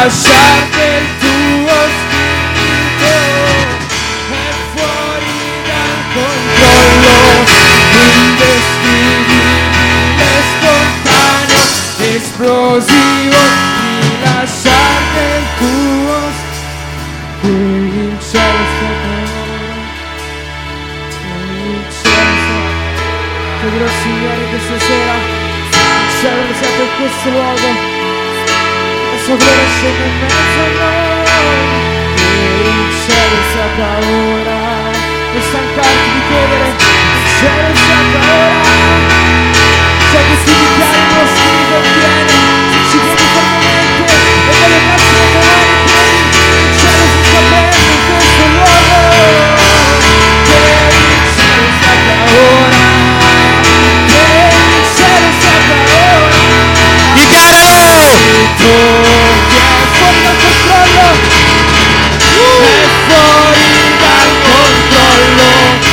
rilasciarti il tuo spirito, è fuori dal controllo, indescrivibile, spontaneo, esplosivo, rilasciarti il tuo spirito. Qui il cielo sta Pregherò il Signore questa sera, il cielo sia per questo luogo, la sua gloria scende in mezzo a noi, che il cielo sia ora, non stancarti di chiedere, il cielo sia ora, ciò che si dichiara il tuo spirito viene, se ci credi fermamente, e delle prossime domani credi, il cielo si sta aprendo in questo luogo, che il cielo sia ora. Che è fuori dal controllo, è fuori dal controllo,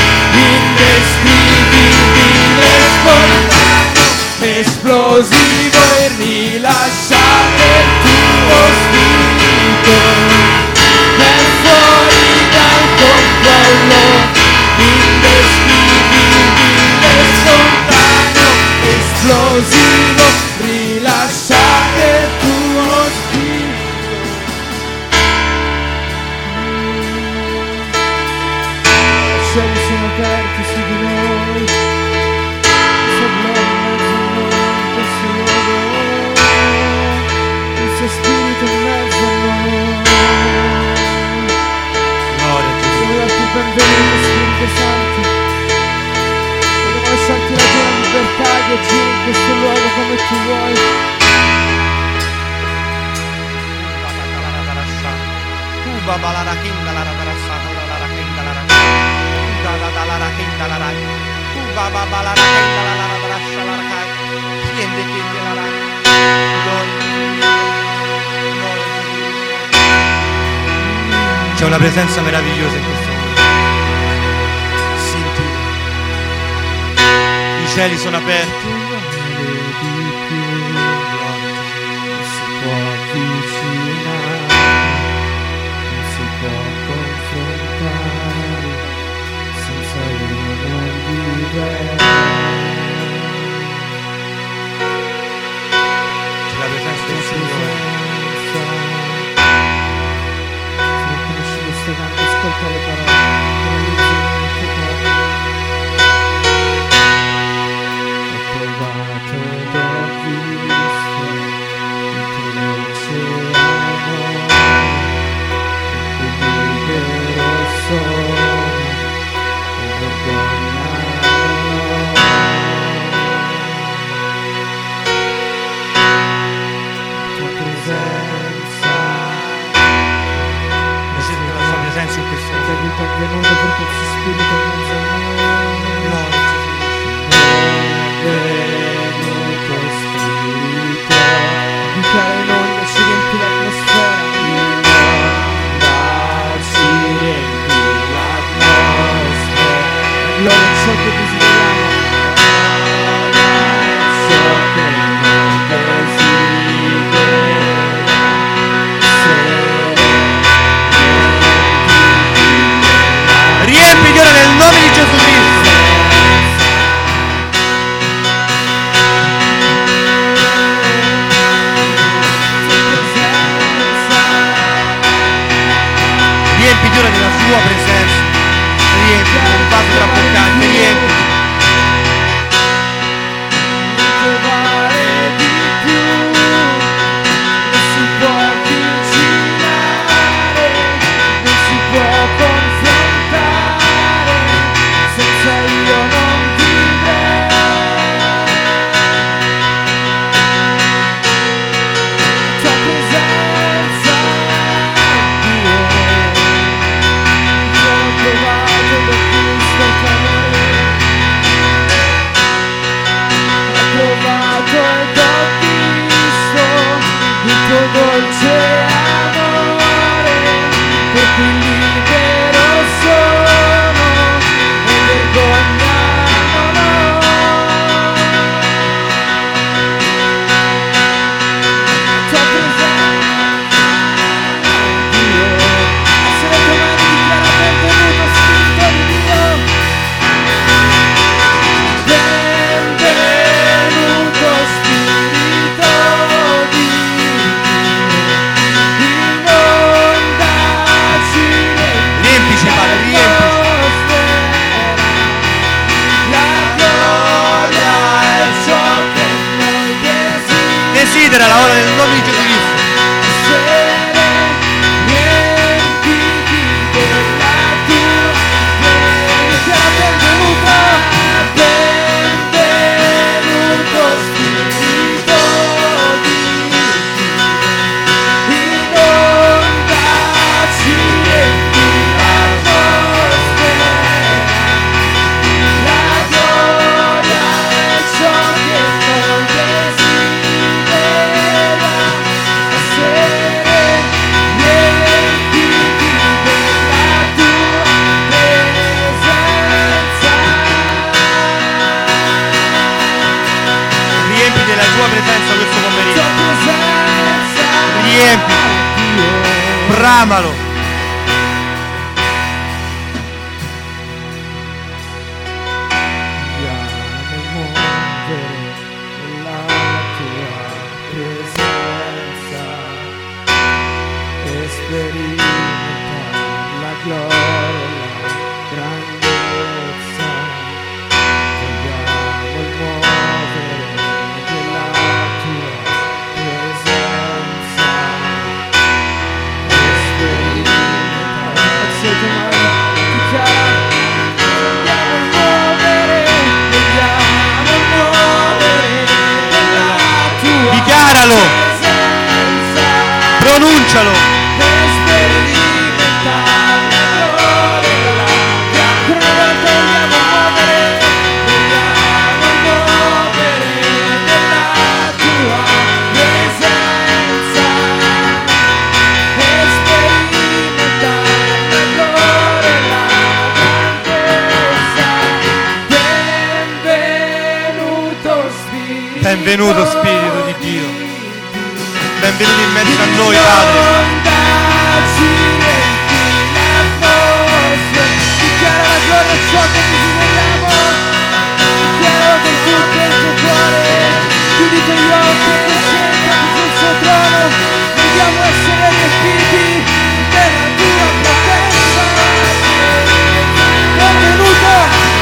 indescrivibile, spontaneo, esplosivo e rilasciare il tuo spirito, è fuori dal controllo, indescrivibile, spontaneo, esplosivo, rilasciare il tuo spirito. I cieli sono aperti su di noi, il suo gloria in mezzo a noi, in questo luogo, il suo spirito in mezzo a noi. Gloria a Gesù. Voglio darti il benvenuto, Spirito Santo. Vogliamo lasciarti la tua libertà di agire in questo luogo come tu vuoi. C'è una presenza meravigliosa in questo mondo. Senti, i cieli sono aperti. Non si può avvicinare, non si può confrontare, senza lui non vive. C'è la presenza del Signore. Se non conosci questo canto, ascolta le parole, realizzano nel tuo cuore. Ho provato ed ho visto il tuo oceano, in cui libero sono e vergogna non ho. Tua presenza, Senti la sua presenza in questo ti mondo. aiuta a venuto per questo spirito in mezzo a noi. Gloria a Gesù. Venuto spirito, dichiara in onda, ci riempi l'atmosfera. Ci riempi l'atmosfera. Gloria a ciò che desideriamo. Ciò che noi desideriamo. Riempiti ora nel nome di Gesù acclamalo. Dichiaralo, pronuncialo. Benvenuto Spirito di Dio, benvenuto in mezzo a noi, Padre. Dichiara la gloria a ciò che desideriamo, dichiara con tutto il tuo cuore, chiudi i tuoi occhi e concentrati sul suo trono, vogliamo essere riempiti della tua presenza. Benvenuto,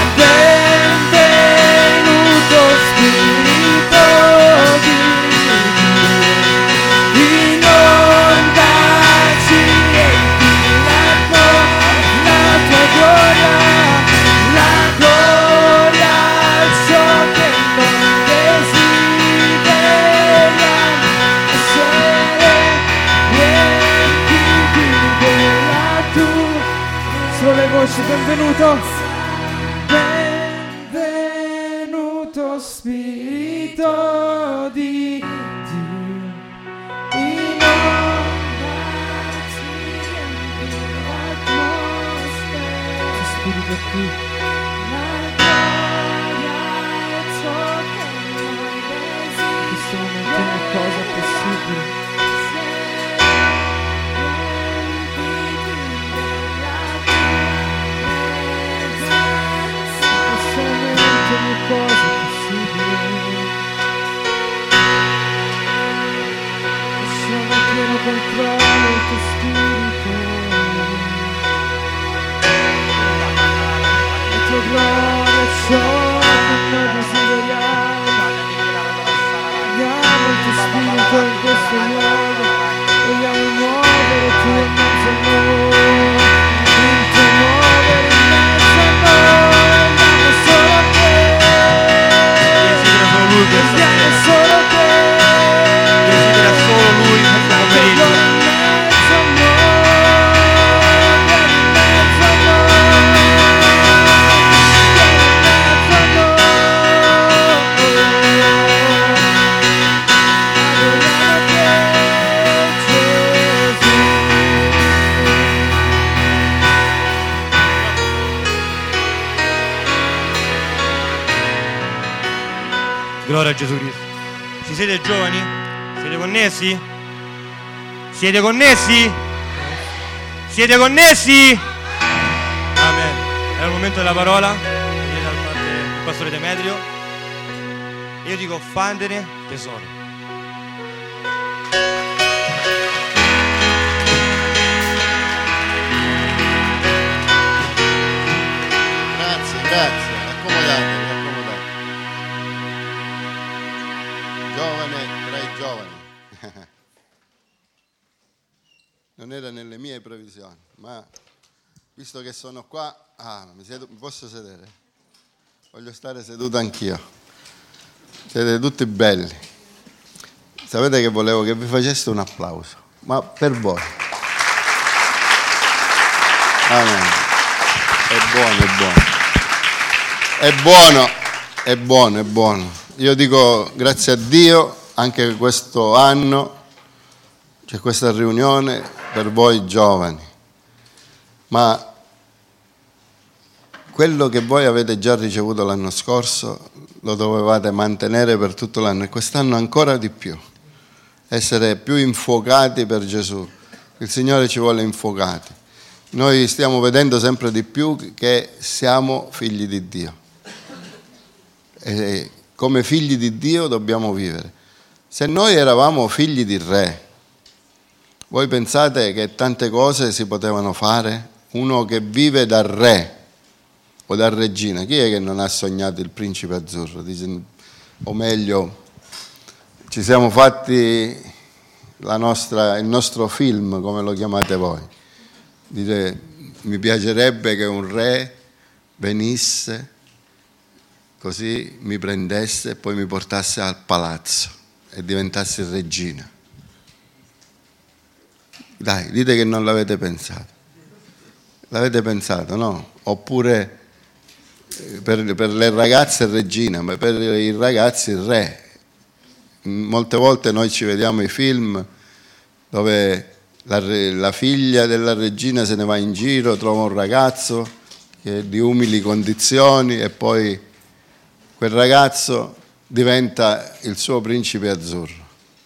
benvenuto Spirito di Dio, inondaci e la tua gloria, la gloria al ciò che noi desideriamo, essere riempiti della tua. Solo le voci, benvenuto, benvenuto Spirito di Dio, inondaci l'atmosfera, Spirito qui, la gloria è ciò che noi desideriamo, questo momento è una cosa possibile. Ogni cosa è possibile. Siamo in pieno controllo del tuo spirito. La tua gloria è ciò che noi desideriamo. Vogliamo il tuo spirito in questo luogo. Vogliamo muovere tu in mezzo a noi. Il tuo muovere in mezzo a noi. Desidera solo te, Desidera solo Lui questo pomeriggio. Gloria a Gesù Cristo. Ci siete giovani? Siete connessi? Siete connessi? Siete connessi? Amen. È il momento della parola, viene dal parte del pastore Demetrio. Io dico fandene tesoro. Grazie, accomodatevi. Giovane tra i giovani. Non era nelle mie previsioni, ma visto che sono qua, mi posso sedere? Voglio stare seduto anch'io. Siete tutti belli. Sapete che volevo che vi faceste un applauso, ma per voi. Amen. È buono. Io dico grazie a Dio anche questo anno c'è questa riunione per voi giovani, ma quello che voi avete già ricevuto l'anno scorso lo dovevate mantenere per tutto l'anno e quest'anno ancora di più, essere più infuocati per Gesù, Il Signore ci vuole infuocati. Noi stiamo vedendo sempre di più che siamo figli di Dio. E come figli di Dio dobbiamo vivere. Se noi eravamo figli di re, voi pensate che tante cose si potevano fare? Uno che vive da re o da regina, chi è che non ha sognato il principe azzurro? O meglio, ci siamo fatti il nostro film, come lo chiamate voi. Dite, mi piacerebbe che un re venisse, così mi prendesse e poi mi portasse al palazzo e diventasse regina. Dai, dite che non l'avete pensato. L'avete pensato, no? Oppure per le ragazze regina, ma per i ragazzi re. Molte volte noi ci vediamo i film dove la figlia della regina se ne va in giro, trova un ragazzo che è di umili condizioni e poi quel ragazzo diventa il suo principe azzurro.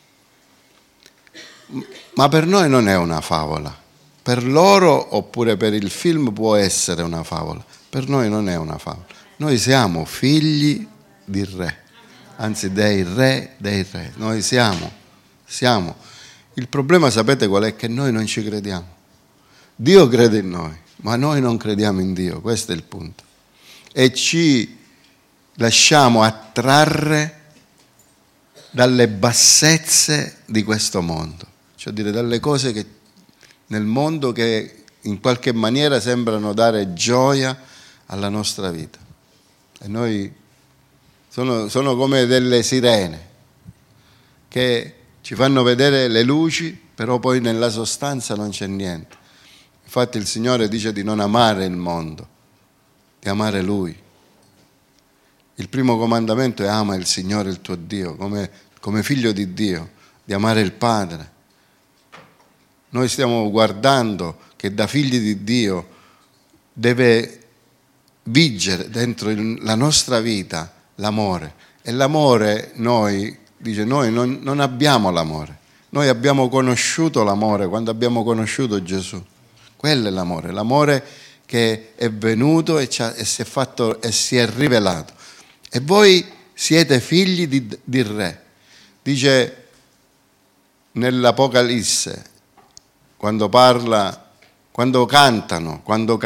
Ma per noi non è una favola. Per loro oppure per il film può essere una favola. Per noi non è una favola. Noi siamo figli di re, anzi dei re dei re. Noi siamo. Il problema sapete qual è? Che noi non ci crediamo. Dio crede in noi, ma noi non crediamo in Dio. Questo è il punto. E ci lasciamo attrarre dalle bassezze di questo mondo. Cioè dire dalle cose che nel mondo che in qualche maniera sembrano dare gioia alla nostra vita. E noi sono come delle sirene che ci fanno vedere le luci, però poi nella sostanza non c'è niente. Infatti il Signore dice di non amare il mondo, di amare Lui. Il primo comandamento è ama il Signore il tuo Dio, come figlio di Dio, di amare il Padre. Noi stiamo guardando che da figli di Dio deve vigere dentro la nostra vita l'amore. E l'amore noi non abbiamo l'amore. Noi abbiamo conosciuto l'amore quando abbiamo conosciuto Gesù. Quello è l'amore che è venuto e si è fatto e si è rivelato. E voi siete figli di re. Dice nell'Apocalisse, quando cantano,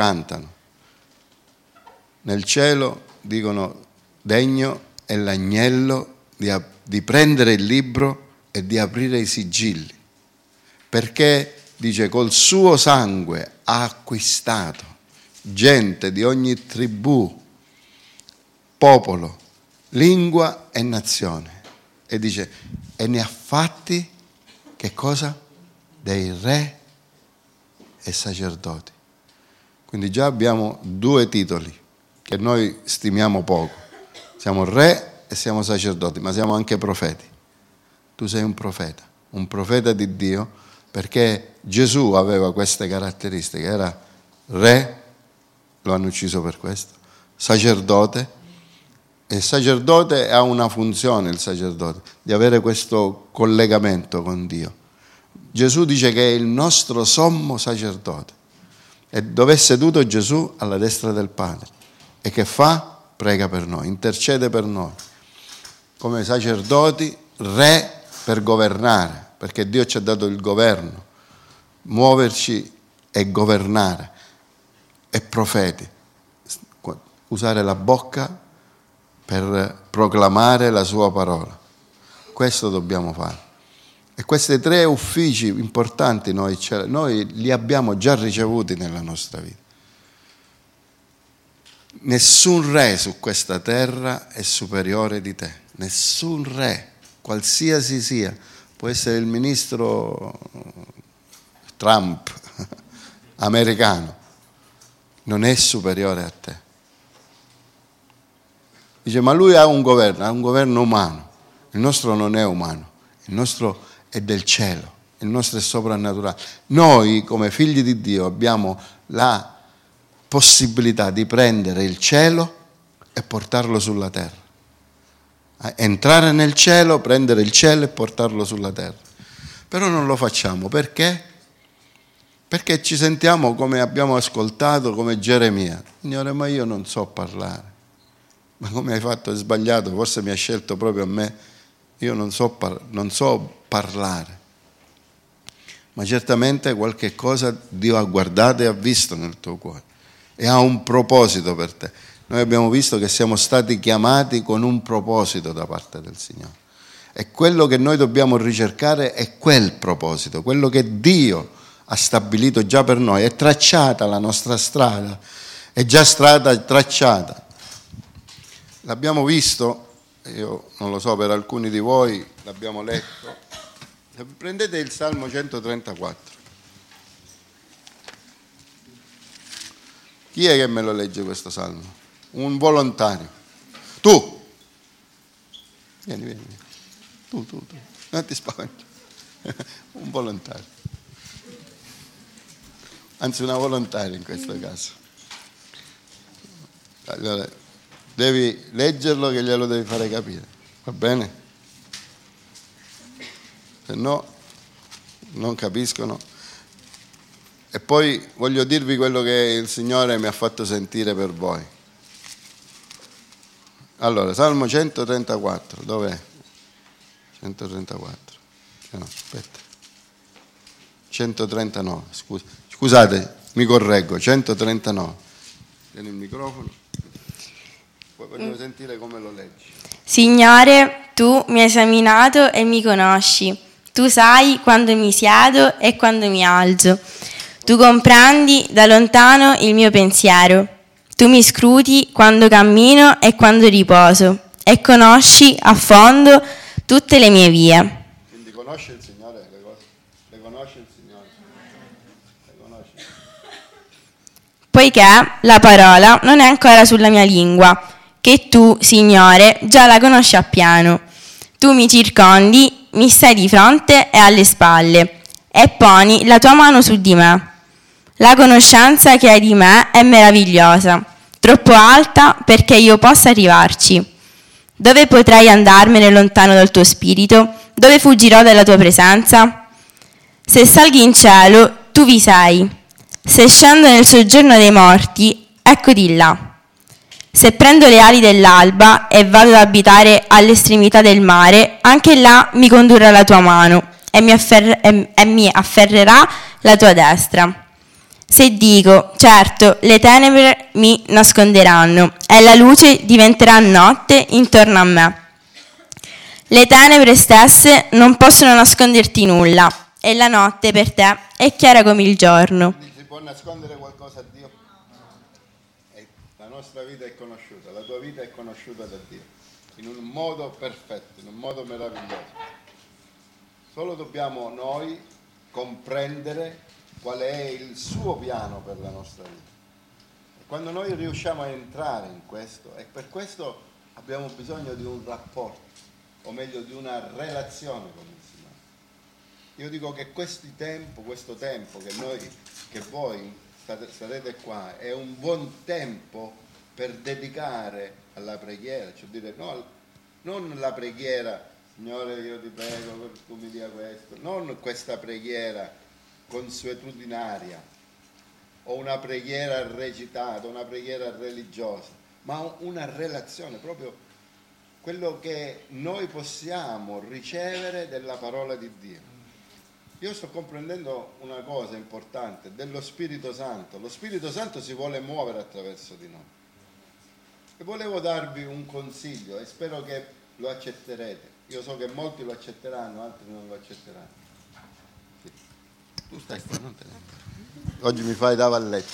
nel cielo dicono degno è l'agnello di prendere il libro e di aprire i sigilli, perché dice col suo sangue ha acquistato gente di ogni tribù, popolo, lingua e nazione, e dice e ne ha fatti che cosa? Dei re e sacerdoti. Quindi già abbiamo 2 titoli che noi stimiamo poco. Siamo re e siamo sacerdoti, ma siamo anche profeti. Tu sei un profeta di Dio, perché Gesù aveva queste caratteristiche. Era re, lo hanno ucciso per questo, sacerdote, e il sacerdote ha una funzione, il sacerdote, di avere questo collegamento con Dio. Gesù dice che è il nostro sommo sacerdote. E dove è seduto Gesù? Alla destra del Padre. E che fa? Prega per noi, intercede per noi. Come sacerdoti, re per governare, perché Dio ci ha dato il governo, muoverci e governare. E profeti, usare la bocca per proclamare la sua parola. Questo dobbiamo fare. E questi 3 uffici importanti noi li abbiamo già ricevuti nella nostra vita. Nessun re su questa terra è superiore di te. Nessun re, qualsiasi sia. Può essere il ministro Trump, americano. Non è superiore a te. Dice, ma lui ha un governo umano. Il nostro non è umano. Il nostro è del cielo, il nostro è soprannaturale. Noi come figli di Dio abbiamo la possibilità di prendere il cielo e portarlo sulla terra. Entrare nel cielo, prendere il cielo e portarlo sulla terra. Però non lo facciamo perché? Perché ci sentiamo come abbiamo ascoltato, come Geremia. Signore, ma io non so parlare. Ma come hai fatto? È sbagliato, forse mi ha scelto proprio a me. Io non so parlare. Ma certamente qualche cosa Dio ha guardato e ha visto nel tuo cuore. E ha un proposito per te. Noi abbiamo visto che siamo stati chiamati con un proposito da parte del Signore. E quello che noi dobbiamo ricercare è quel proposito, quello che Dio ha stabilito già per noi. È tracciata la nostra strada, è già strada tracciata. L'abbiamo visto, io non lo so, per alcuni di voi l'abbiamo letto. Prendete il Salmo 134. Chi è che me lo legge questo Salmo? Un volontario. Tu! Vieni. Tu. Non ti spaventi. Un volontario. Anzi, una volontaria in questo caso. Allora, devi leggerlo che glielo devi fare capire. Va bene? Se no, non capiscono. E poi voglio dirvi quello che il Signore mi ha fatto sentire per voi. Allora, Salmo 134, dov'è? 134. No, aspetta. 139, scusate, mi correggo, 139. Tieni il microfono. Poi voglio sentire come lo leggi. Signore, tu mi hai esaminato e mi conosci. Tu sai quando mi siedo e quando mi alzo. Tu comprendi da lontano il mio pensiero. Tu mi scruti quando cammino e quando riposo e conosci a fondo tutte le mie vie. Quindi conosce il Signore le cose? Le conosce il Signore? Le conosce? Poiché la parola non è ancora sulla mia lingua, che tu, Signore, già la conosci appieno. Tu mi circondi, mi stai di fronte e alle spalle, e poni la tua mano su di me. La conoscenza che hai di me è meravigliosa, troppo alta perché io possa arrivarci. Dove potrei andarmene lontano dal tuo spirito? Dove fuggirò dalla tua presenza? Se salgo in cielo, tu vi sei. Se scendo nel soggiorno dei morti, ecco di là. Se prendo le ali dell'alba e vado ad abitare all'estremità del mare, anche là mi condurrà la tua mano e mi afferrerà la tua destra. Se dico, certo, le tenebre mi nasconderanno e la luce diventerà notte intorno a me. Le tenebre stesse non possono nasconderti nulla e la notte per te è chiara come il giorno. Si può nascondere qualcosa a Dio? La nostra vita è conosciuta, la tua vita è conosciuta da Dio, in un modo perfetto, in un modo meraviglioso. Solo dobbiamo noi comprendere qual è il suo piano per la nostra vita. E quando noi riusciamo a entrare in questo, e per questo abbiamo bisogno di un rapporto, o meglio di una relazione con il Signore. Io dico che questo tempo che voi sarete qua, è un buon tempo per dedicare alla preghiera, cioè dire no, non la preghiera, Signore io ti prego che tu mi dia questo, non questa preghiera consuetudinaria o una preghiera recitata, una preghiera religiosa, ma una relazione, proprio quello che noi possiamo ricevere della parola di Dio. Io sto comprendendo una cosa importante dello Spirito Santo. Lo Spirito Santo si vuole muovere attraverso di noi. E volevo darvi un consiglio e spero che lo accetterete. Io so che molti lo accetteranno, altri non lo accetteranno. Tu stai qua, non te ne... Oggi mi fai da valletta.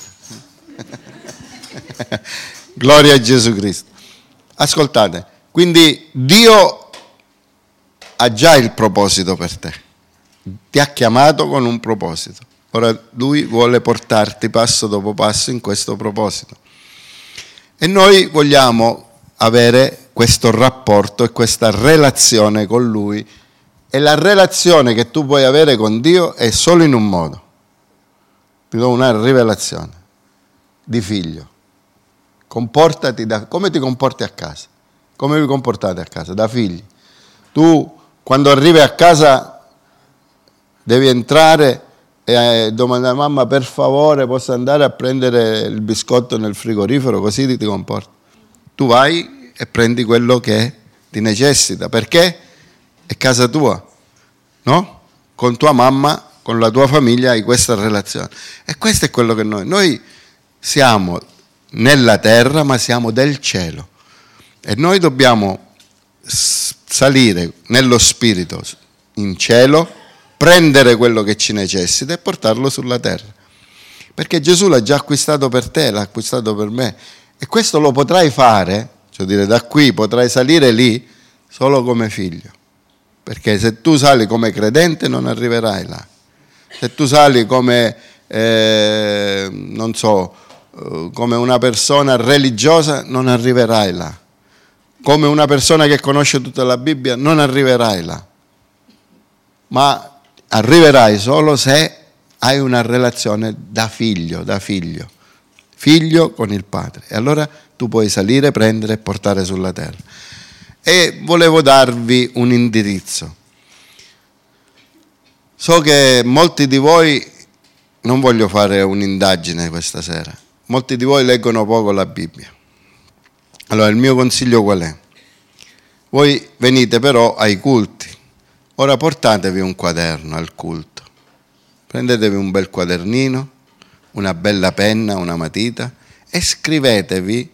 Gloria a Gesù Cristo. Ascoltate, quindi Dio ha già il proposito per te. Ti ha chiamato con un proposito. Ora Lui vuole portarti passo dopo passo in questo proposito. E noi vogliamo avere questo rapporto e questa relazione con Lui. E la relazione che tu puoi avere con Dio è solo in un modo. Ti do una rivelazione di figlio. Comportati come ti comporti a casa. Come vi comportate a casa? Da figli. Tu quando arrivi a casa devi entrare e domanda: mamma, per favore posso andare a prendere il biscotto nel frigorifero? Così ti comporti. Tu vai e prendi quello che ti necessita, perché è casa tua, no? Con tua mamma, con la tua famiglia hai questa relazione. E questo è quello che noi siamo nella terra, ma siamo del cielo. E noi dobbiamo salire nello spirito in cielo, prendere quello che ci necessita e portarlo sulla terra. Perché Gesù l'ha già acquistato per te, l'ha acquistato per me. E questo lo potrai fare, cioè dire, da qui potrai salire lì solo come figlio. Perché se tu sali come credente non arriverai là. Se tu sali come, non so, come una persona religiosa non arriverai là. Come una persona che conosce tutta la Bibbia non arriverai là. Ma arriverai solo se hai una relazione da figlio con il Padre. E allora tu puoi salire, prendere e portare sulla terra. E volevo darvi un indirizzo. So che molti di voi, non voglio fare un'indagine questa sera, molti di voi leggono poco la Bibbia. Allora il mio consiglio qual è? Voi venite però ai culti. Ora portatevi un quaderno al culto. Prendetevi un bel quadernino, una bella penna, una matita e scrivetevi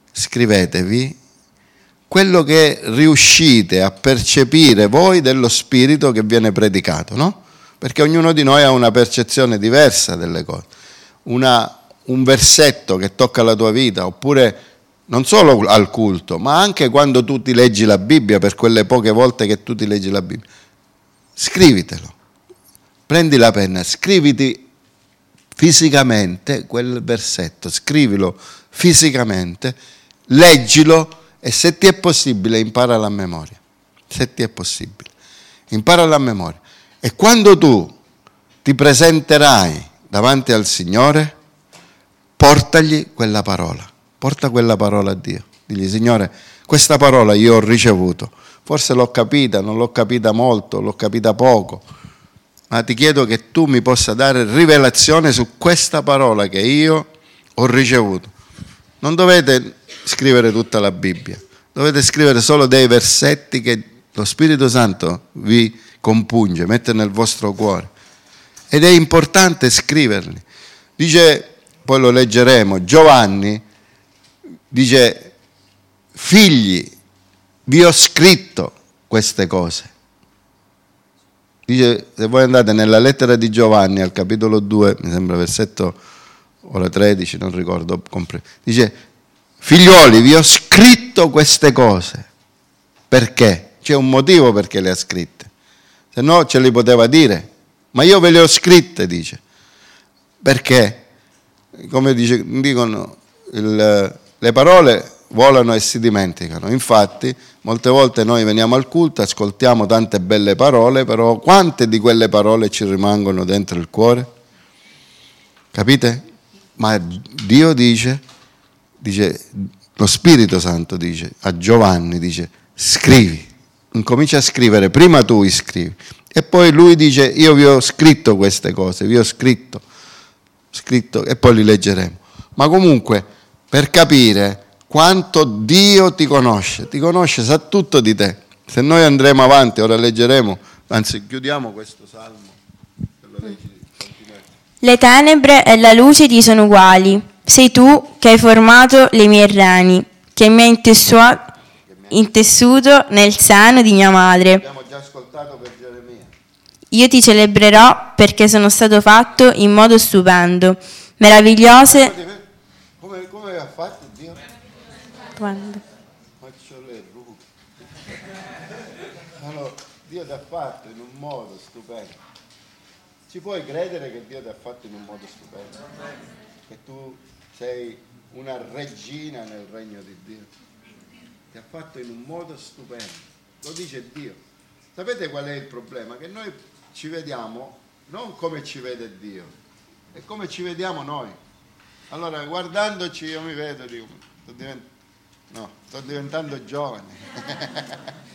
quello che riuscite a percepire voi dello spirito che viene predicato, no? Perché ognuno di noi ha una percezione diversa delle cose. Un versetto che tocca la tua vita, oppure non solo al culto, ma anche quando tu ti leggi la Bibbia, per quelle poche volte che tu ti leggi la Bibbia. Scrivitelo. Prendi la penna, scriviti fisicamente quel versetto, scrivilo fisicamente, leggilo e se ti è possibile imparala a memoria. Se ti è possibile, imparala a memoria. E quando tu ti presenterai davanti al Signore, portagli quella parola. Porta quella parola a Dio. Digli: Signore, questa parola io ho ricevuto. Forse l'ho capita, non l'ho capita molto, l'ho capita poco. Ma ti chiedo che tu mi possa dare rivelazione su questa parola che io ho ricevuto. Non dovete scrivere tutta la Bibbia. Dovete scrivere solo dei versetti che lo Spirito Santo vi compunge, mette nel vostro cuore. Ed è importante scriverli. Dice, poi lo leggeremo, Giovanni dice: figli, vi ho scritto queste cose. Dice, se voi andate nella lettera di Giovanni al capitolo 2, mi sembra versetto ora 13, non ricordo, dice: figlioli, vi ho scritto queste cose. Perché? C'è un motivo perché le ha scritte. Se no ce li poteva dire. Ma io ve le ho scritte, dice. Perché? Come dicono, le parole volano e si dimenticano. Infatti, molte volte noi veniamo al culto, ascoltiamo tante belle parole, però quante di quelle parole ci rimangono dentro il cuore? Capite? Ma Dio dice, lo Spirito Santo dice a Giovanni, dice: scrivi, incomincia a scrivere, prima tu scrivi. E poi lui dice: io vi ho scritto queste cose, vi ho scritto, e poi li leggeremo. Ma comunque, per capire quanto Dio ti conosce, sa tutto di te. Se noi andremo avanti, ora leggeremo, anzi chiudiamo questo salmo. Le tenebre e la luce ti sono uguali. Sei tu che hai formato le mie reni, che mi hai intessuto nel seno di mia madre. Abbiamo già ascoltato per Geremia. Io ti celebrerò perché sono stato fatto in modo stupendo. Meravigliose. Come ha fatto Dio? Quando? Faccio le rughe. Allora, Dio ti ha fatto in un modo stupendo. Ci puoi credere che Dio ti ha fatto in un modo stupendo? Che tu sei una regina nel regno di Dio. Ti ha fatto in un modo stupendo. Lo dice Dio. Sapete qual è il problema? Che noi ci vediamo non come ci vede Dio, è come ci vediamo noi. Allora, guardandoci, io mi vedo, dico, sto diventando giovane.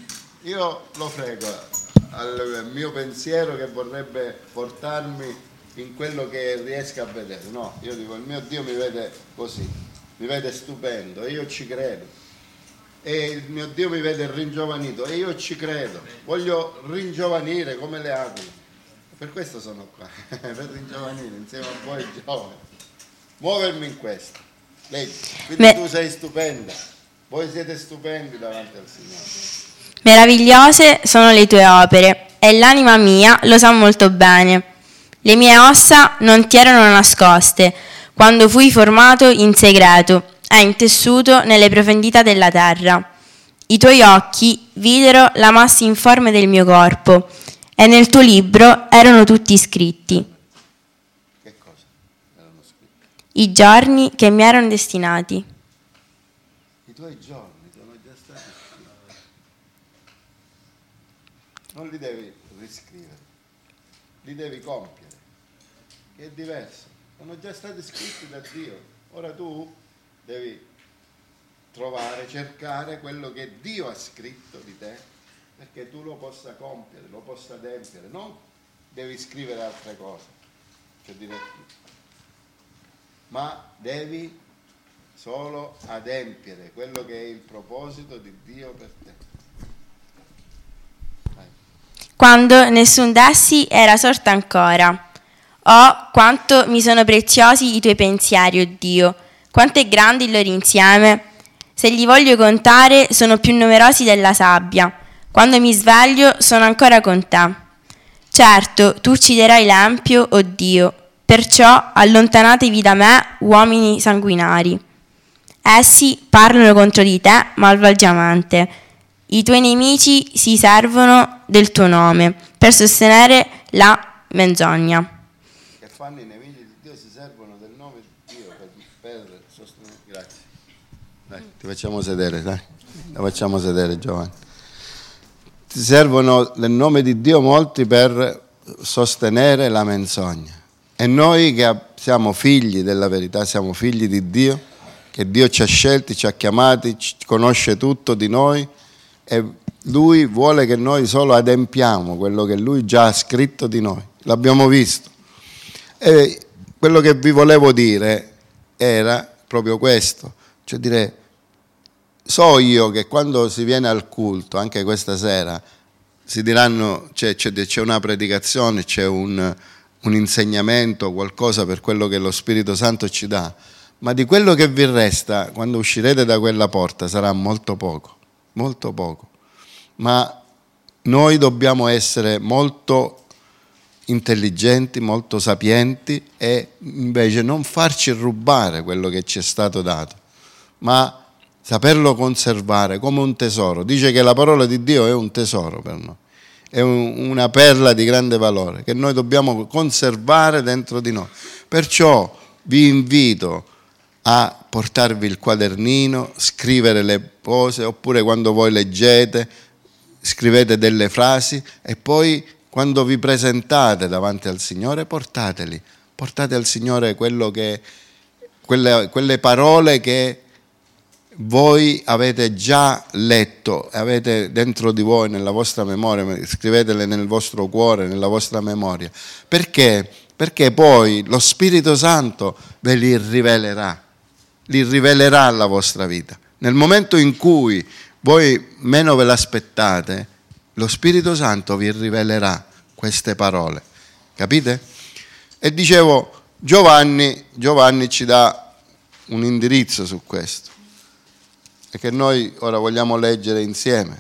Io lo frego al mio pensiero che vorrebbe portarmi in quello che riesco a vedere. No, io dico, il mio Dio mi vede così, mi vede stupendo e io ci credo. E il mio Dio mi vede ringiovanito e io ci credo. Voglio ringiovanire come le aquile. Per questo sono qua, per ringiovanire insieme a voi giovani. Muovermi in questo. Leggi. Quindi tu sei stupenda. Voi siete stupendi davanti al Signore. Meravigliose sono le tue opere e l'anima mia lo sa molto bene. Le mie ossa non ti erano nascoste quando fui formato in segreto e intessuto nelle profondità della terra. I tuoi occhi videro la massa informe del mio corpo e nel tuo libro erano tutti scritti. Che cosa erano scritti? I giorni che mi erano destinati. I tuoi giorni sono già stati scritti. Non li devi riscrivere, li devi compiere, che è diverso. Sono già stati scritti da Dio. Ora tu devi trovare, cercare quello che Dio ha scritto di te, perché tu lo possa compiere, lo possa adempiere. Non devi scrivere altre cose, cioè dire, ma devi solo adempiere quello che è il proposito di Dio per te. Vai. Quando nessun d'essi era sorto ancora. Oh, quanto mi sono preziosi i tuoi pensieri, oh Dio, quanto è grande il loro insieme. Se li voglio contare, sono più numerosi della sabbia. Quando mi sveglio, sono ancora con te. Certo, tu ucciderai l'empio, oh Dio, perciò allontanatevi da me, uomini sanguinari. Essi parlano contro di te malvagiamente. I tuoi nemici si servono del tuo nome per sostenere la menzogna. Che fanno i nemici di Dio, si servono del nome di Dio per sostenere. Grazie. Dai, ti facciamo sedere, dai. La facciamo sedere, Giovanni. Ti servono del nome di Dio molti per sostenere la menzogna. E noi che siamo figli della verità, siamo figli di Dio, che Dio ci ha scelti, ci ha chiamati, conosce tutto di noi e Lui vuole che noi solo adempiamo quello che Lui già ha scritto di noi. L'abbiamo visto. E quello che vi volevo dire era proprio questo, cioè dire, so io che quando si viene al culto, anche questa sera, si diranno, c'è una predicazione, c'è un insegnamento, qualcosa per quello che lo Spirito Santo ci dà, ma di quello che vi resta, quando uscirete da quella porta, sarà molto poco, molto poco. Ma noi dobbiamo essere molto intelligenti, molto sapienti e invece non farci rubare quello che ci è stato dato, ma saperlo conservare come un tesoro. Dice che la parola di Dio è un tesoro per noi, è una perla di grande valore che noi dobbiamo conservare dentro di noi. Perciò vi invito a portarvi il quadernino, scrivere le cose, oppure quando voi leggete scrivete delle frasi e poi quando vi presentate davanti al Signore portate al Signore quelle parole che voi avete già letto, avete dentro di voi, nella vostra memoria, scrivetele nel vostro cuore, nella vostra memoria. Perché? Perché poi lo Spirito Santo ve li rivelerà alla vostra vita. Nel momento in cui voi meno ve l'aspettate, lo Spirito Santo vi rivelerà queste parole. Capite? E dicevo, Giovanni ci dà un indirizzo su questo, e che noi ora vogliamo leggere insieme.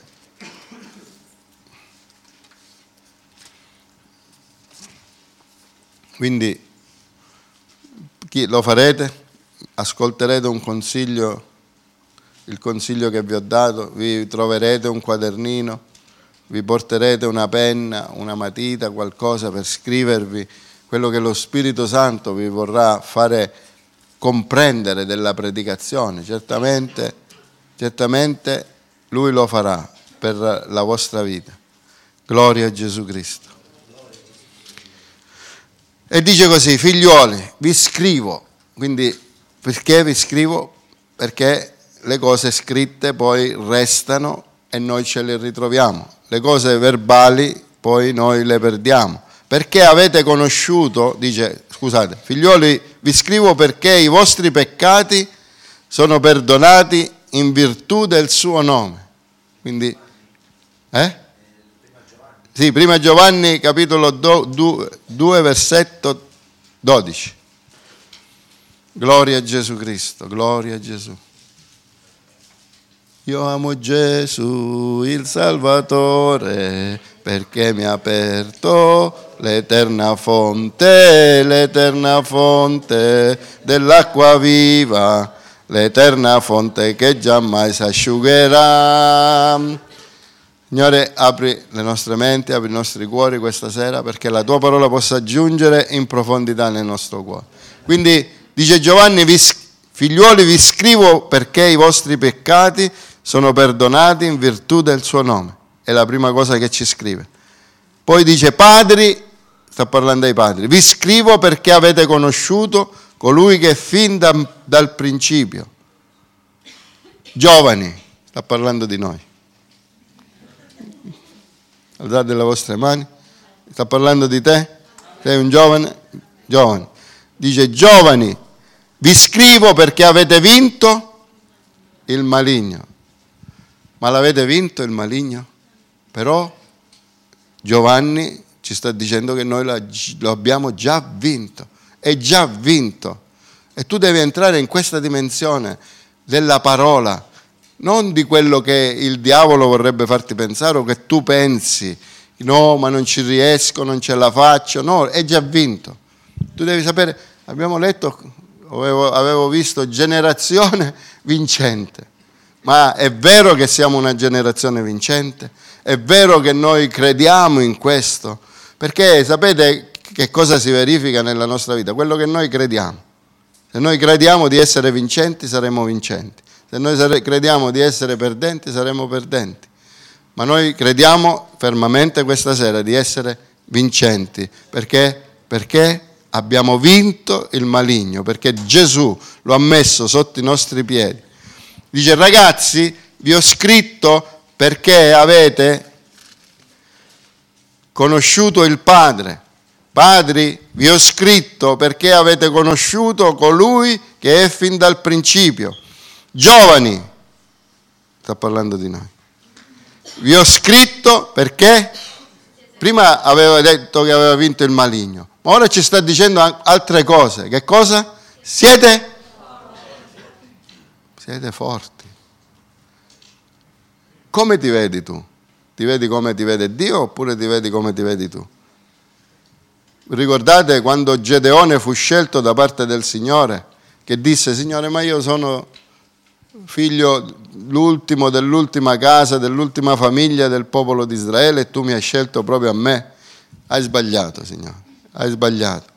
Quindi chi lo farete? Ascolterete un consiglio, il consiglio che vi ho dato, vi troverete un quadernino, vi porterete una penna, una matita, qualcosa per scrivervi quello che lo Spirito Santo vi vorrà fare comprendere della predicazione. Certamente Lui lo farà per la vostra vita. Gloria a Gesù Cristo. E dice così: figliuoli, vi scrivo. Quindi perché vi scrivo? Perché le cose scritte poi restano e noi ce le ritroviamo. Le cose verbali poi noi le perdiamo. perché avete conosciuto, dice, scusate, figlioli, vi scrivo perché i vostri peccati sono perdonati in virtù del suo nome. Quindi, Sì, prima Giovanni capitolo 2 versetto 12. Gloria a Gesù Cristo, gloria a Gesù. Io amo Gesù, il Salvatore, perché mi ha aperto l'eterna fonte dell'acqua viva, l'eterna fonte che giammai si asciugherà. Signore, apri le nostre menti, apri i nostri cuori questa sera perché la tua parola possa giungere in profondità nel nostro cuore. Quindi dice Giovanni, figliuoli, vi scrivo perché i vostri peccati sono perdonati in virtù del suo nome. È la prima cosa che ci scrive. Poi dice, padri, sta parlando ai padri, vi scrivo perché avete conosciuto colui che è fin dal principio. Giovani, sta parlando di noi. Alzate le vostre mani, sta parlando di te, sei un giovane? Giovane. Dice, giovani, vi scrivo perché avete vinto il maligno. Ma l'avete vinto il maligno? Però Giovanni ci sta dicendo che noi lo abbiamo già vinto, è già vinto. E tu devi entrare in questa dimensione della parola, non di quello che il diavolo vorrebbe farti pensare o che tu pensi, no, ma non ci riesco, non ce la faccio. No, è già vinto. Tu devi sapere, abbiamo letto, avevo visto generazione vincente. Ma è vero che siamo una generazione vincente? È vero che noi crediamo in questo? Perché sapete che cosa si verifica nella nostra vita? Quello che noi crediamo. Se noi crediamo di essere vincenti, saremo vincenti. Se noi crediamo di essere perdenti, saremo perdenti. Ma noi crediamo fermamente questa sera di essere vincenti. Perché? Perché abbiamo vinto il maligno, perché Gesù lo ha messo sotto i nostri piedi. Dice, ragazzi, vi ho scritto perché avete conosciuto il Padre. Padri, vi ho scritto perché avete conosciuto colui che è fin dal principio. Giovani, sta parlando di noi. Vi ho scritto perché prima aveva detto che aveva vinto il maligno, ma ora ci sta dicendo altre cose. Che cosa? Siete forti. Come ti vedi tu? Ti vedi come ti vede Dio oppure ti vedi come ti vedi tu? Ricordate quando Gedeone fu scelto da parte del Signore, che disse, Signore, ma io sono figlio l'ultimo dell'ultima casa, dell'ultima famiglia del popolo di Israele e tu mi hai scelto proprio a me? Hai sbagliato, Signore, hai sbagliato.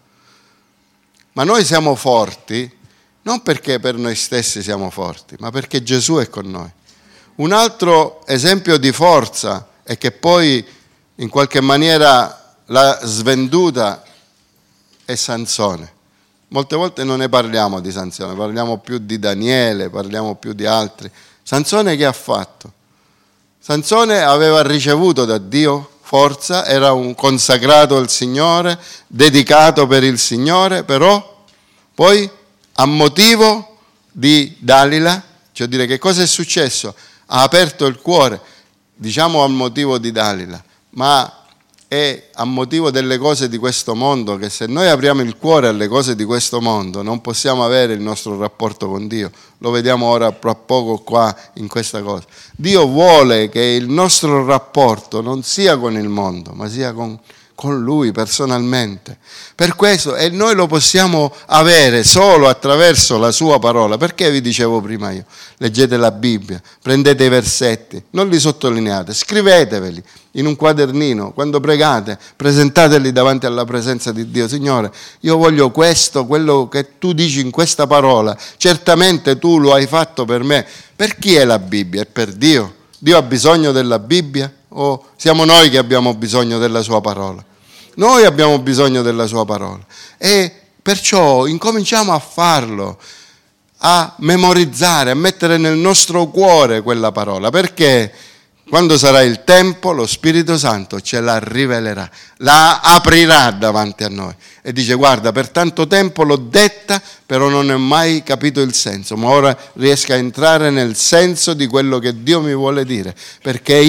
Ma noi siamo forti non perché per noi stessi siamo forti, ma perché Gesù è con noi. Un altro esempio di forza è che poi in qualche maniera l'ha svenduta è Sansone. Molte volte non ne parliamo di Sansone, parliamo più di Daniele, parliamo più di altri. Sansone che ha fatto? Sansone aveva ricevuto da Dio forza, era un consacrato al Signore, dedicato per il Signore, però poi a motivo di Dalila, cioè dire che cosa è successo? Ha aperto il cuore, diciamo a motivo di Dalila, ma è a motivo delle cose di questo mondo, che se noi apriamo il cuore alle cose di questo mondo non possiamo avere il nostro rapporto con Dio. Lo vediamo ora tra poco qua in questa cosa. Dio vuole che il nostro rapporto non sia con il mondo, ma sia con Lui personalmente. Per questo, e noi lo possiamo avere solo attraverso la sua parola. Perché vi dicevo prima io? Leggete la Bibbia, prendete i versetti, non li sottolineate, scriveteveli in un quadernino, quando pregate, presentateli davanti alla presenza di Dio. Signore, io voglio questo, quello che tu dici in questa parola, certamente tu lo hai fatto per me. Per chi è la Bibbia? È per Dio. Dio ha bisogno della Bibbia o siamo noi che abbiamo bisogno della sua parola? Noi abbiamo bisogno della sua parola e perciò incominciamo a farlo, a memorizzare, a mettere nel nostro cuore quella parola. Perché Quando sarà il tempo, lo Spirito Santo ce la rivelerà, la aprirà davanti a noi e dice: guarda, per tanto tempo l'ho detta, però non ne ho mai capito il senso, ma ora riesco a entrare nel senso di quello che Dio mi vuole dire, perché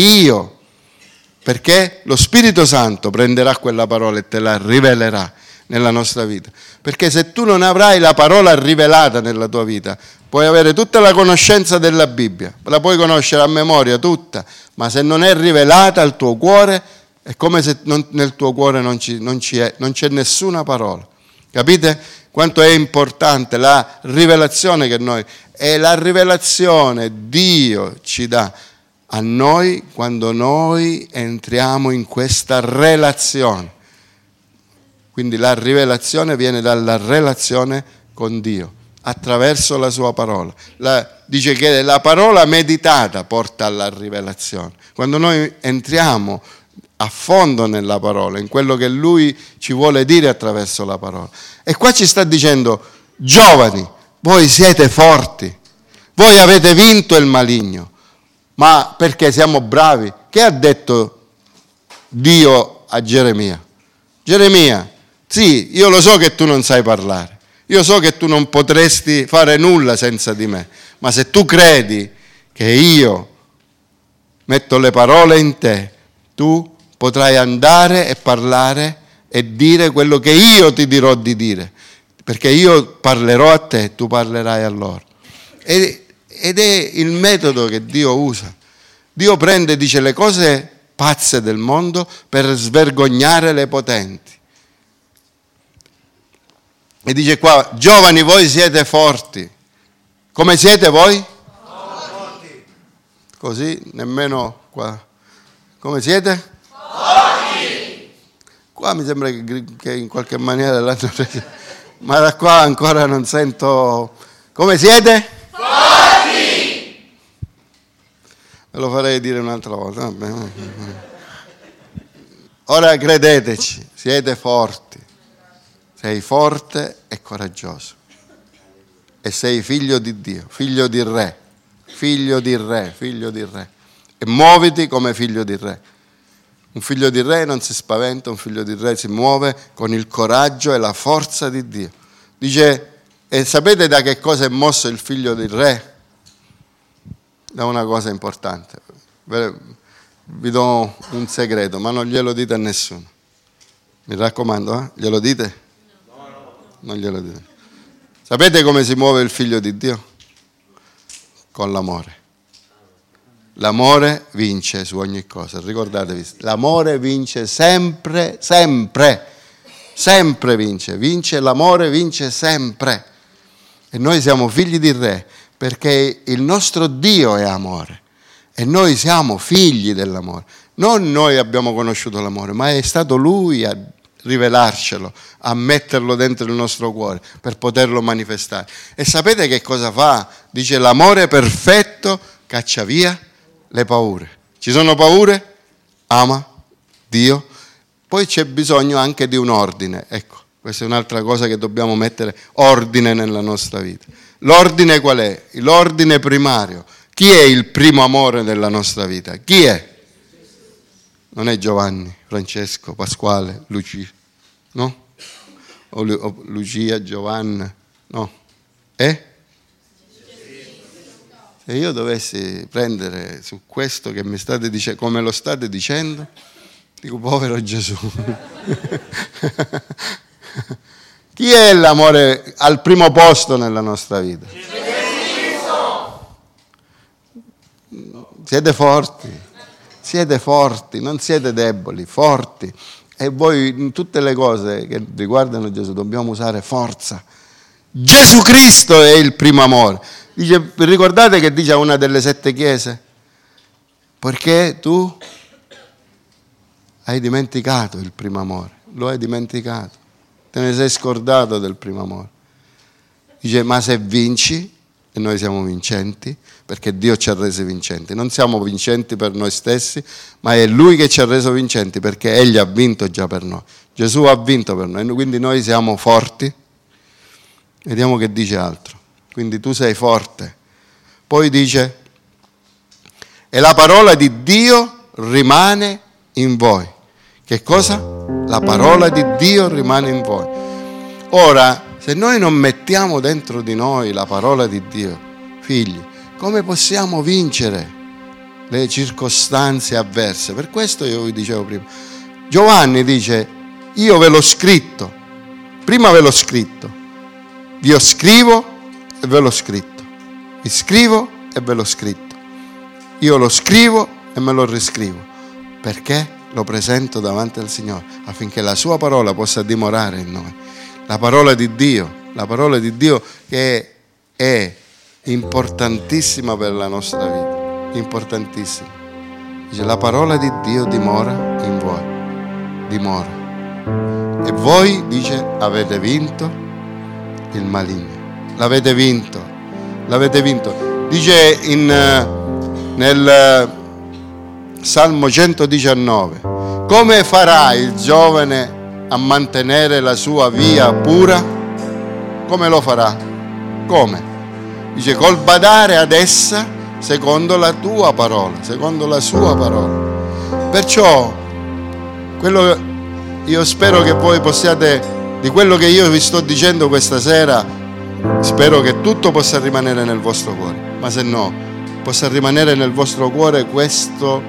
lo Spirito Santo prenderà quella parola e te la rivelerà nella nostra vita. Perché se tu non avrai la parola rivelata nella tua vita, puoi avere tutta la conoscenza della Bibbia, la puoi conoscere a memoria tutta, ma se non è rivelata al tuo cuore, è come se nel tuo cuore non c'è nessuna parola. Capite quanto è importante la rivelazione che noi, e la rivelazione Dio ci dà a noi quando noi entriamo in questa relazione. Quindi la rivelazione viene dalla relazione con Dio, attraverso la sua parola. Dice che la parola meditata porta alla rivelazione. Quando noi entriamo a fondo nella parola, in quello che Lui ci vuole dire attraverso la parola. E qua ci sta dicendo: giovani, voi siete forti, voi avete vinto il maligno. Ma perché siamo bravi? Che ha detto Dio a Geremia? Geremia, sì, io lo so che tu non sai parlare, io so che tu non potresti fare nulla senza di me, ma se tu credi che io metto le parole in te, tu potrai andare e parlare e dire quello che io ti dirò di dire, perché io parlerò a te e tu parlerai a loro. Ed è il metodo che Dio usa. Dio prende e dice le cose pazze del mondo per svergognare le potenti. E dice qua: giovani, voi siete forti. Come siete voi? Forti. Così, nemmeno qua. Come siete? Forti. Qua mi sembra che in qualche maniera l'hanno preso, ma da qua ancora non sento. Come siete? Forti. Ve lo farei dire un'altra volta. Ora credeteci, siete forti. Sei forte e coraggioso. E sei figlio di Dio, figlio di re, figlio di re, figlio di re. E muoviti come figlio di re. Un figlio di re non si spaventa, un figlio di re si muove con il coraggio e la forza di Dio. Dice, e sapete da che cosa è mosso il figlio di re? Da una cosa importante. Vi do un segreto, ma non glielo dite a nessuno. Mi raccomando, glielo dite? Non glielo dite. Sapete come si muove il figlio di Dio? Con l'amore. L'amore vince su ogni cosa, ricordatevi, l'amore vince sempre, sempre, sempre vince l'amore, vince sempre. E noi siamo figli di re perché il nostro Dio è amore e noi siamo figli dell'amore. Non noi abbiamo conosciuto l'amore, ma è stato Lui a rivelarcelo, a metterlo dentro il nostro cuore per poterlo manifestare. E sapete che cosa fa? Dice: l'amore perfetto caccia via le paure. Ci sono paure? Ama Dio. Poi c'è bisogno anche di un ordine. Ecco, questa è un'altra cosa che dobbiamo mettere ordine nella nostra vita. L'ordine qual è? L'ordine primario. Chi è il primo amore della nostra vita? Chi è? Non è Giovanni, Francesco, Pasquale, Lucia, no? O Lucia, Giovanna, no? Se io dovessi prendere su questo che mi state dicendo, come lo state dicendo, dico: povero Gesù. Chi è l'amore al primo posto nella nostra vita? Siete forti. Siete forti, non siete deboli, forti. E voi in tutte le cose che riguardano Gesù dobbiamo usare forza. Gesù Cristo è il primo amore. Dice, ricordate che dice a una delle 7 chiese? Perché tu hai dimenticato il primo amore. Lo hai dimenticato. Te ne sei scordato del primo amore. Dice, ma se vinci, e noi siamo vincenti, perché Dio ci ha resi vincenti. Non siamo vincenti per noi stessi, ma è Lui che ci ha reso vincenti, perché Egli ha vinto già per noi. Gesù ha vinto per noi, quindi noi siamo forti. Vediamo che dice altro. Quindi tu sei forte. Poi dice, e la parola di Dio rimane in voi. Che cosa? La parola di Dio rimane in voi. Ora, se noi non mettiamo dentro di noi la parola di Dio, figli, come possiamo vincere le circostanze avverse? Per questo io vi dicevo prima. Giovanni dice: io ve l'ho scritto, prima ve l'ho scritto, vi scrivo e ve l'ho scritto, vi scrivo e ve l'ho scritto, io lo scrivo e me lo riscrivo, perché lo presento davanti al Signore, affinché la sua parola possa dimorare in noi. La parola di Dio che è importantissima per la nostra vita, importantissima. Dice: la parola di Dio dimora in voi, dimora. E voi, dice, avete vinto il maligno. L'avete vinto. Dice nel Salmo 119: come farà il giovane a mantenere la sua via pura? Come lo farà? Come? Dice: col badare ad essa secondo la tua parola, secondo la sua parola. Perciò io spero che voi possiate, di quello che io vi sto dicendo questa sera, spero che tutto possa rimanere nel vostro cuore, ma se no, possa rimanere nel vostro cuore questo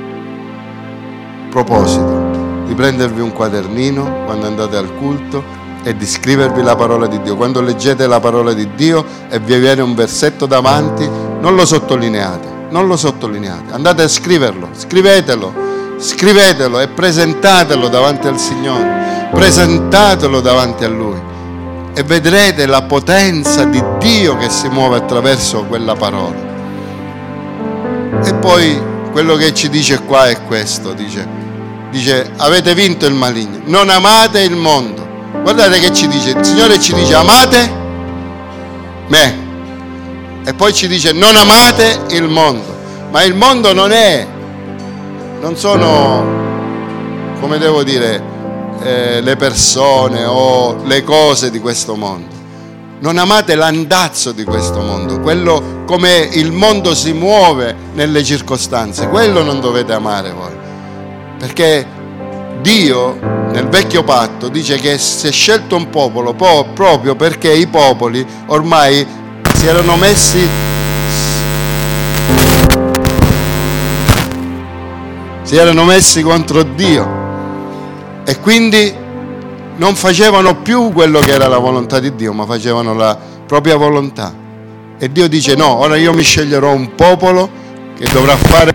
proposito di prendervi un quadernino quando andate al culto e di scrivervi la parola di Dio. Quando leggete la parola di Dio e vi viene un versetto davanti, non lo sottolineate, andate a scriverlo, scrivetelo e presentatelo davanti al Signore, presentatelo davanti a Lui e vedrete la potenza di Dio che si muove attraverso quella parola. E poi quello che ci dice qua è questo, dice avete vinto il maligno, non amate il mondo. Guardate che ci dice, il Signore ci dice: amate me, e poi ci dice: non amate il mondo. Ma il mondo non sono, come devo dire, le persone o le cose di questo mondo. Non amate l'andazzo di questo mondo, quello come il mondo si muove nelle circostanze, quello non dovete amare voi. Perché Dio nel vecchio patto dice che si è scelto un popolo proprio perché i popoli ormai si erano messi contro Dio e quindi non facevano più quello che era la volontà di Dio, ma facevano la propria volontà. E Dio dice: no, ora io mi sceglierò un popolo che dovrà fare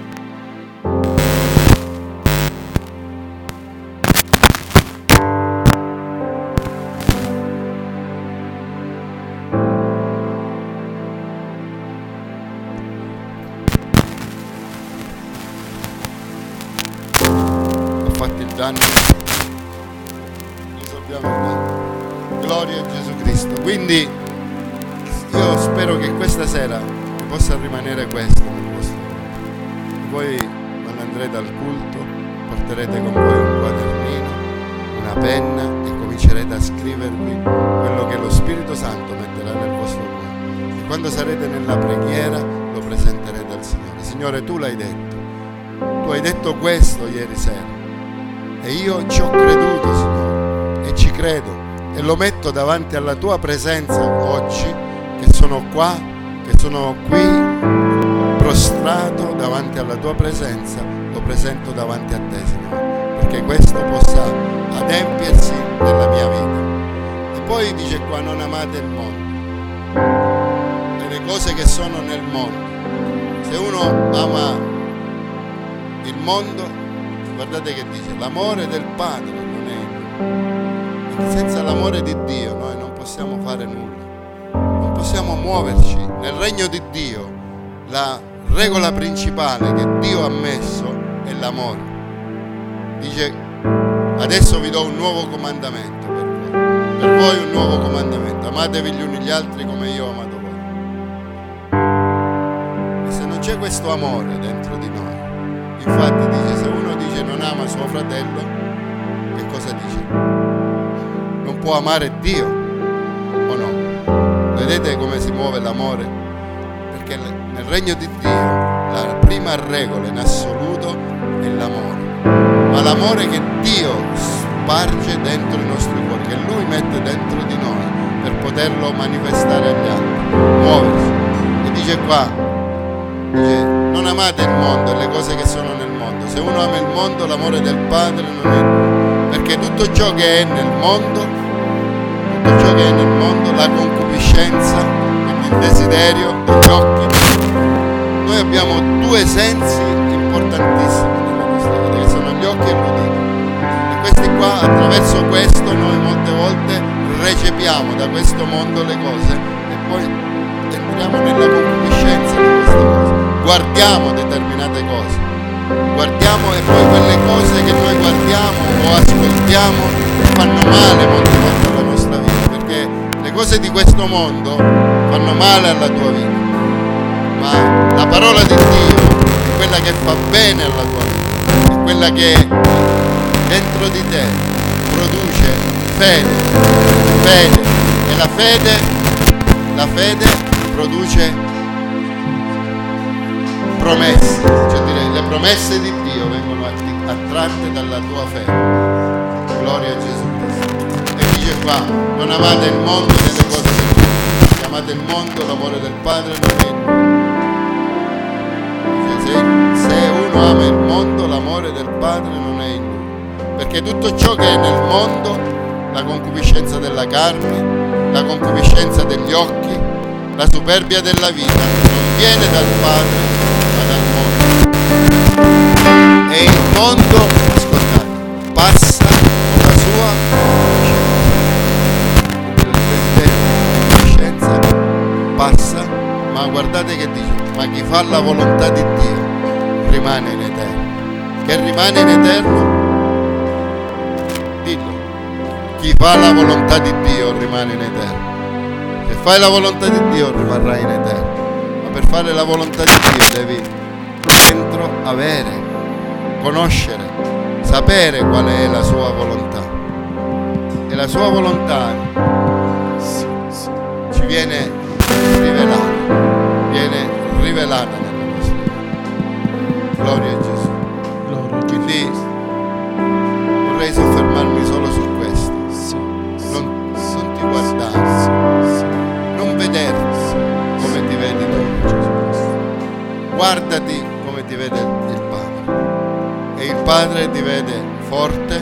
gloria a Gesù Cristo. Quindi io spero che questa sera possa rimanere questo nel vostro cuore. Voi quando andrete al culto porterete con voi un quadernino, una penna e comincerete a scrivervi quello che lo Spirito Santo metterà nel vostro cuore. E quando sarete nella preghiera lo presenterete al Signore. Signore, tu l'hai detto. Tu hai detto questo ieri sera. E io ci ho creduto, Signore, e ci credo, e lo metto davanti alla tua presenza oggi, che sono qua, che sono qui, prostrato davanti alla tua presenza, lo presento davanti a te, Signore, perché questo possa adempiersi nella mia vita. E poi dice qua: non amate il mondo e le cose che sono nel mondo. Se uno ama il mondo, guardate che dice: l'amore del Padre non è in noi. Senza l'amore di Dio noi non possiamo fare nulla, non possiamo muoverci. Nel regno di Dio la regola principale che Dio ha messo è l'amore. Dice: adesso vi do un nuovo comandamento per voi un nuovo comandamento: amatevi gli uni gli altri come io ho amato voi. E se non c'è questo amore dentro di noi, infatti dice, se uno dice non ama suo fratello, che cosa dice? Non può amare Dio, o no? Vedete come si muove l'amore? Perché nel regno di Dio la prima regola in assoluto è l'amore, ma l'amore che Dio sparge dentro i nostri cuori, che Lui mette dentro di noi per poterlo manifestare agli altri, muoversi. E dice qua, non amate il mondo e le cose che sono nel mondo. Se uno ama il mondo, l'amore del Padre non è in lui, perché tutto ciò che è nel mondo, la concupiscenza, il desiderio degli occhi. Noi abbiamo due sensi importantissimi nella nostra vita, che sono gli occhi e l'udito. E questi qua, attraverso questo, noi molte volte recepiamo da questo mondo le cose e poi entriamo nella concupiscenza di queste cose. Guardiamo determinate cose, guardiamo e poi quelle cose che noi guardiamo o ascoltiamo fanno male molte volte alla nostra vita, perché le cose di questo mondo fanno male alla tua vita, ma la parola di Dio è quella che fa bene alla tua vita, è quella che dentro di te produce fede, e la fede produce promesse, cioè dire, le promesse di Dio vengono attratte dalla tua fede. Gloria a Gesù Cristo. E dice qua, non amate il mondo nelle cose del mondo, se amate il mondo, l'amore del Padre non è in lui. Se uno ama il mondo, l'amore del Padre non è in lui, perché tutto ciò che è nel mondo, la concupiscenza della carne, la concupiscenza degli occhi, la superbia della vita, non viene dal Padre ma dal mondo. E il mondo, ascoltate, passa con la sua conoscenza, passa, ma guardate che dice, ma chi fa la volontà di Dio rimane in eterno. Che rimane in eterno? Dillo. Chi fa la volontà di Dio rimane in eterno. Se fai la volontà di Dio rimarrai in eterno. Ma per fare la volontà di Dio devi dentro avere, conoscere, sapere qual è la sua volontà. E la sua volontà ci viene rivelata nella nostra vita. Gloria a Gesù. Quindi vorrei soffermarmi solo su questo. Non ti guardare, non vederti come ti vedi tu. Guardati come ti vede il Padre. E il Padre ti vede forte.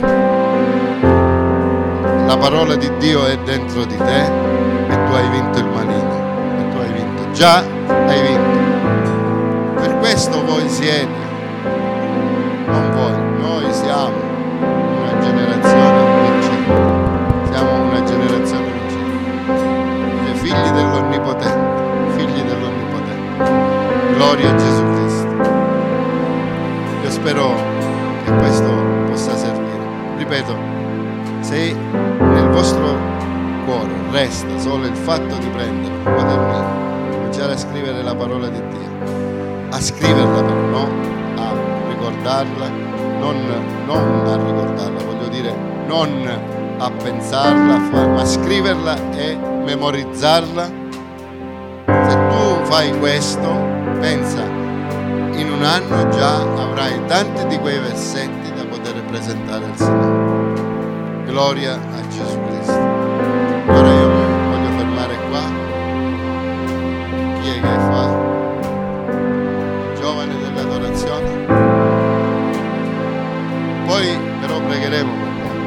La parola di Dio è dentro di te e tu hai vinto il maligno. E tu hai vinto. Già hai vinto. Per questo voi siete, non voi, noi siamo una generazione vincente. Siamo una generazione vincente. Figli dell'Onnipotente. Gloria a Gesù Cristo. Io spero che questo possa servire. Ripeto, se nel vostro cuore resta solo il fatto di prendere un quadernino, cominciare a scrivere la parola di Dio, a scriverla però, no a ricordarla, non a ricordarla, voglio dire, non a pensarla, ma a scriverla e memorizzarla. Se tu fai questo, pensa, in un anno già avrai tanti di quei versetti da poter presentare al Signore. Gloria a Gesù Cristo. Ora io mi voglio fermare qua. Chi è che fa? Giovane dell'adorazione. Poi però pregheremo per voi.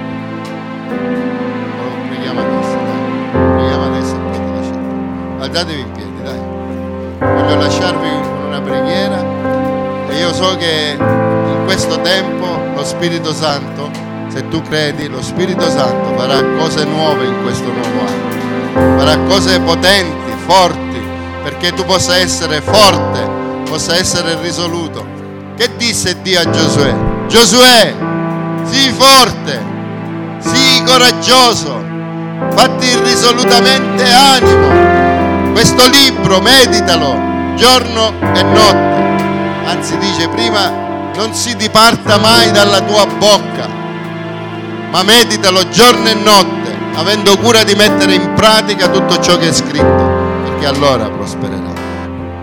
Preghiamo adesso, dai. Preghiamo adesso e poi ti lasciamo. Alzatevi in piedi, dai. Voglio lasciarvi con una preghiera e io so che in questo tempo lo Spirito Santo, se tu credi, lo Spirito Santo farà cose nuove in questo nuovo anno, farà cose potenti, forti, perché tu possa essere forte, possa essere risoluto. Che disse Dio a Giosuè? Giosuè, sii forte, sii coraggioso, fatti risolutamente animo. Questo libro meditalo giorno e notte, anzi dice prima, non si diparta mai dalla tua bocca, ma meditalo giorno e notte, avendo cura di mettere in pratica tutto ciò che è scritto, perché allora prospererà.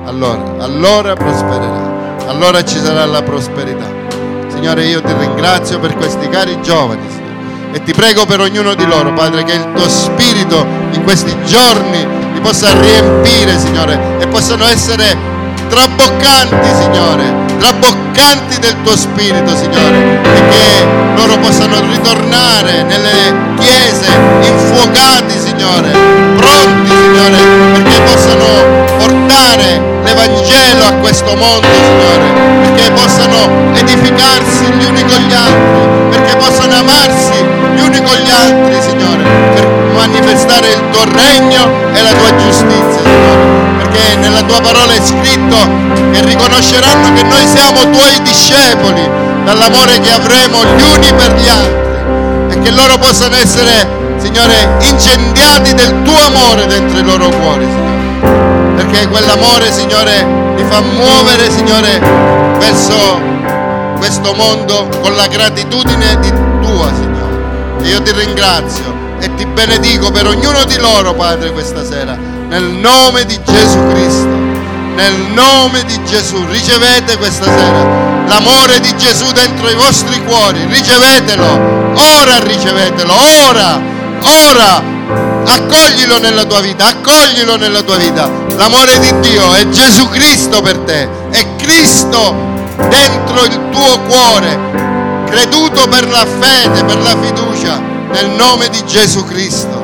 allora prospererà, allora ci sarà la prosperità. Signore, io ti ringrazio per questi cari giovani, Signore, e ti prego per ognuno di loro, Padre, che il tuo spirito in questi giorni li possa riempire, Signore, e possano essere traboccanti, Signore, traboccanti del tuo spirito, Signore, e che loro possano ritornare nelle chiese infuocati, Signore, pronti, Signore, perché possano portare l'Evangelo a questo mondo, Signore, perché possano edificarsi gli uni con gli altri, perché possano amarsi gli uni con gli altri, Signore, per manifestare il tuo regno e la tua giustizia, Signore, perché nella tua parola è scritto che riconosceranno che noi siamo tuoi discepoli dall'amore che avremo gli uni per gli altri, e che loro possano essere, Signore, incendiati del tuo amore dentro i loro cuori, Signore, perché quell'amore, Signore, li fa muovere, Signore, verso questo mondo con la gratitudine di tua, Signore. E io ti ringrazio e ti benedico per ognuno di loro, Padre, questa sera, nel nome di Gesù Cristo. Nel nome di Gesù, ricevete questa sera l'amore di Gesù dentro i vostri cuori, ricevetelo, ora ricevetelo, ora, accoglilo nella tua vita, accoglilo nella tua vita. L'amore di Dio è Gesù Cristo per te, è Cristo dentro il tuo cuore, creduto per la fede, per la fiducia, nel nome di Gesù Cristo.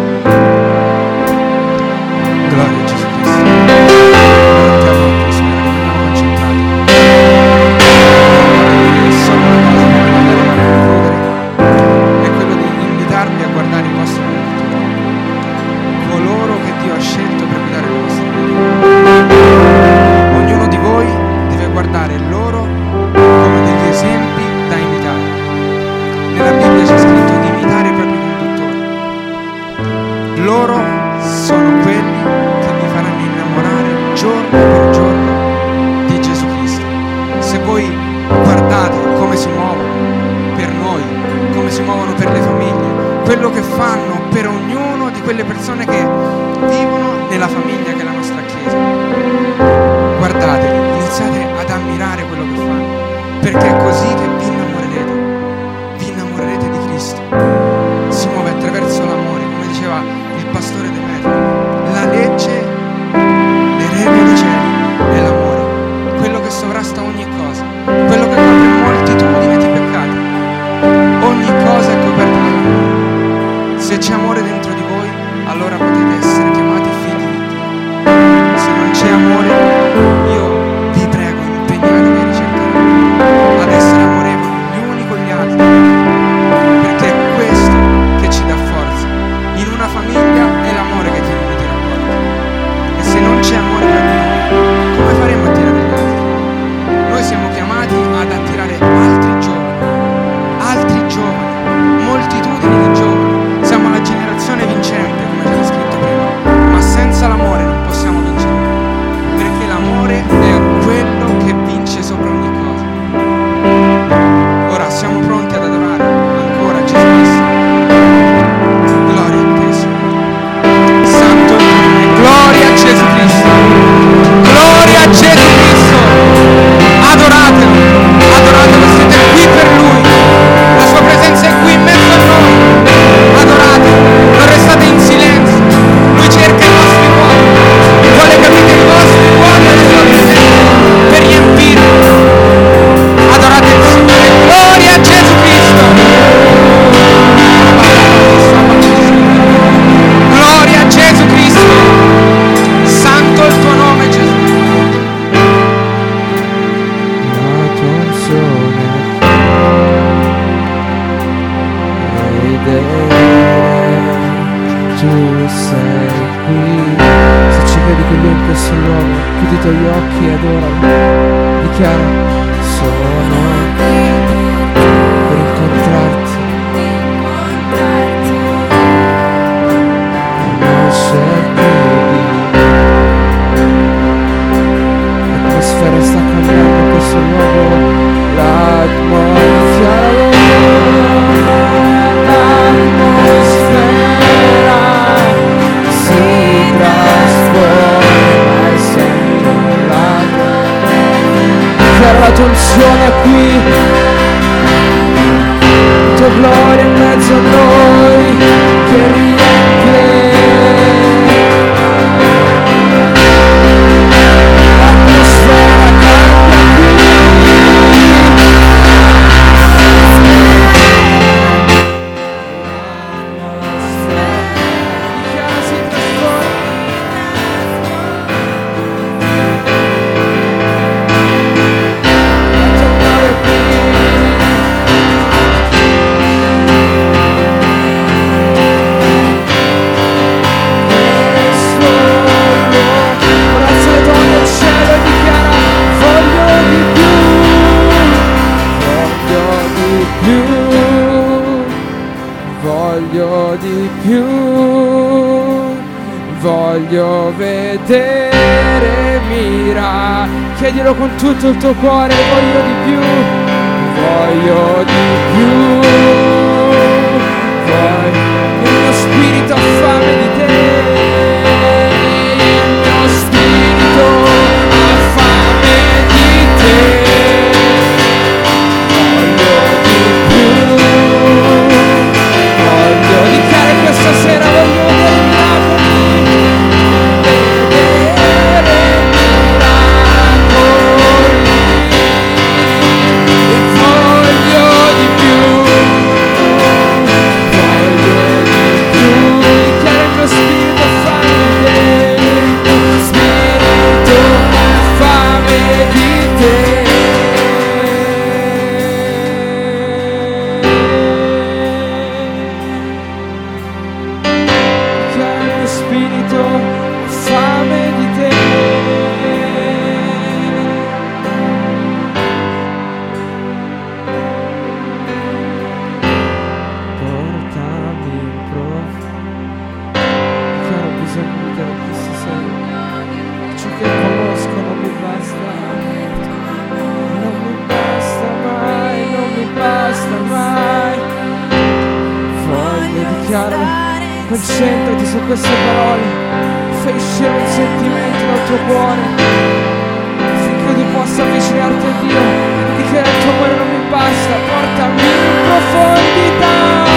Gloria a Gesù Cristo. Quello che fanno per ognuno di quelle persone che vivono nella famiglia che è la nostra Chiesa. Guardateli, iniziate ad ammirare quello che fanno, perché è così che vi innamorerete di Cristo. Si muove attraverso l'amore, come diceva il pastore De Metri. La legge, le regole dei cieli è l'amore, quello che sovrasta ogni cosa, quello che copre moltitudine di peccati. Ogni cosa è coperta dall'amore. Se c'è amore dentro di voi, allora potete essere chiamati figli di Dio. Se non c'è amore, io vi prego, impegnatevi a ricercare, ad essere amorevoli gli uni con gli altri, perché è questo che ci dà forza. In una famiglia è l'amore che tiene uniti i rapporti, e se non c'è amore tra di noi, come faremo a attirare gli altri? Noi siamo chiamati ad attirare altri giovani, moltitudini di giovani. Siamo la generazione vincente, come c'era scritto prima, ma senza l'amore non possiamo vincere, perché l'amore è quello che vince sopra ogni cosa. Ora siamo pronti ad adorare ancora Gesù Cristo. Gloria a te, Signore. Santo è il tuo nome. Gloria a Gesù Cristo. Gloria a Gesù Cristo. Adoratelo, siete qui per Lui. La sua presenza è qui in mezzo a noi. Adorate, non restate in silenzio. Lui cerca i vostri cuori, vuole capire i vostri cuori e le sue presenze per riempirli. Adorate il Signore. Gloria a Gesù Cristo. Gloria a Gesù Cristo. Santo il tuo nome, Gesù. La tua unzione tu sei qui. Se ci vedi con lui in questo luogo, chiudi i tuoi occhi e adoralo. Dichiara: sono qui per incontrarti, conoscerti. L'atmosfera sta cambiando in questo luogo. L'atmosfera si trasforma e sento voglio vedere miracoli. Chiedilo con tutto il tuo cuore, voglio di più, voglio di più, voglio, il mio spirito ha fame di te, il mio spirito ha fame di te, voglio di più, voglio dichiarare questa sera, voglio vedere miracoli, concentrati su queste parole, fai uscire un sentimento dal tuo cuore, affinché tu possa avvicinarti a Dio, dichiara il tuo amore non mi basta, portami in profondità.